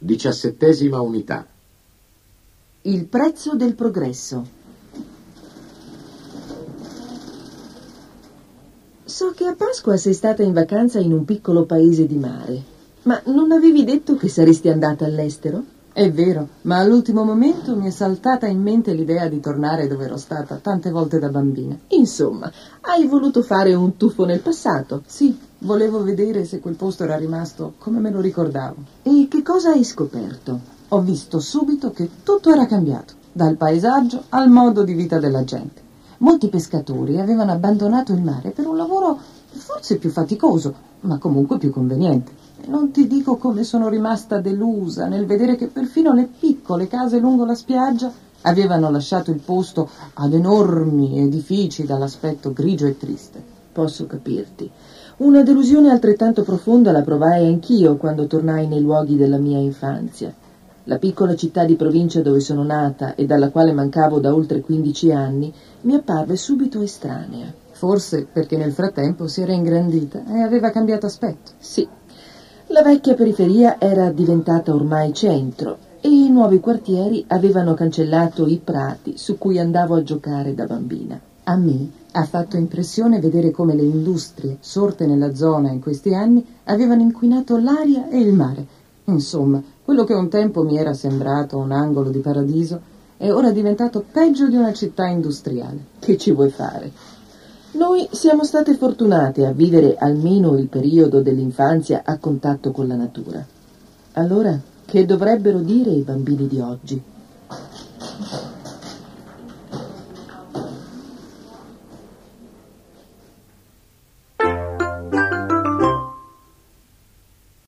17ª unità. Il prezzo del progresso. So che a Pasqua sei stata in vacanza in un piccolo paese di mare, ma non avevi detto che saresti andata all'estero? È vero, ma all'ultimo momento mi è saltata in mente l'idea di tornare dove ero stata tante volte da bambina. Insomma, hai voluto fare un tuffo nel passato? Sì, volevo vedere se quel posto era rimasto come me lo ricordavo. E che cosa hai scoperto? Ho visto subito che tutto era cambiato, dal paesaggio al modo di vita della gente. Molti pescatori avevano abbandonato il mare per un lavoro forse più faticoso, ma comunque più conveniente. E non ti dico come sono rimasta delusa nel vedere che perfino le piccole case lungo la spiaggia avevano lasciato il posto ad enormi edifici dall'aspetto grigio e triste. Posso capirti. Una delusione altrettanto profonda la provai anch'io quando tornai nei luoghi della mia infanzia. La piccola città di provincia dove sono nata e dalla quale mancavo da oltre 15 anni mi apparve subito estranea. Forse perché nel frattempo si era ingrandita e aveva cambiato aspetto. Sì, la vecchia periferia era diventata ormai centro e i nuovi quartieri avevano cancellato i prati su cui andavo a giocare da bambina. A me ha fatto impressione vedere come le industrie sorte nella zona in questi anni avevano inquinato l'aria e il mare. Insomma, quello che un tempo mi era sembrato un angolo di paradiso è ora diventato peggio di una città industriale. Che ci vuoi fare? Noi siamo state fortunate a vivere almeno il periodo dell'infanzia a contatto con la natura. Allora, che dovrebbero dire i bambini di oggi?